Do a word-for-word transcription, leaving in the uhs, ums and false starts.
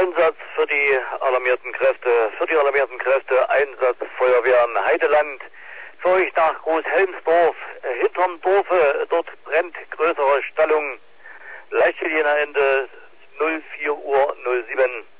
Einsatz für die alarmierten Kräfte, für die alarmierten Kräfte, Einsatz Feuerwehren Heideland, für euch nach Großhelmsdorf, hinterm Dorfe, dort brennt größere Stallung, Leitlinie Ende null vier Uhr null sieben.